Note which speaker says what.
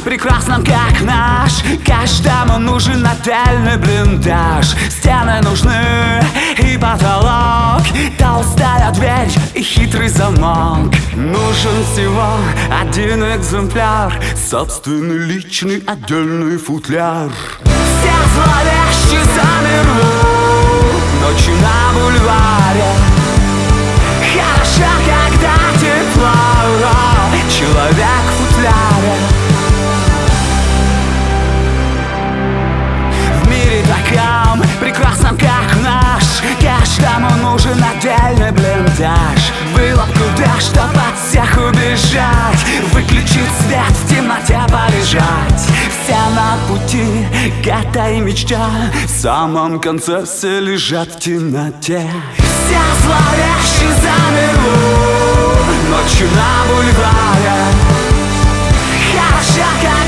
Speaker 1: прекрасном, как наш, каждому нужен отдельный блиндаж. Стены нужны и потолок, толстая дверь и хитрый замок. Нужен всего один экземпляр, собственный личный отдельный футляр. Все зловеще замерли ночью на бульваре. Хорошо, когда тепло, человек в футляре. В мире таком прекрасном, как наш, каждому нужен отдельный блиндаж. Было б куда, чтоб от всех убежать, выключить свет, в темноте полежать. Все на пути к этой мечте, в самом конце все лежат в темноте. Все зловеще замерли ночью на бульваре. Хорошо, как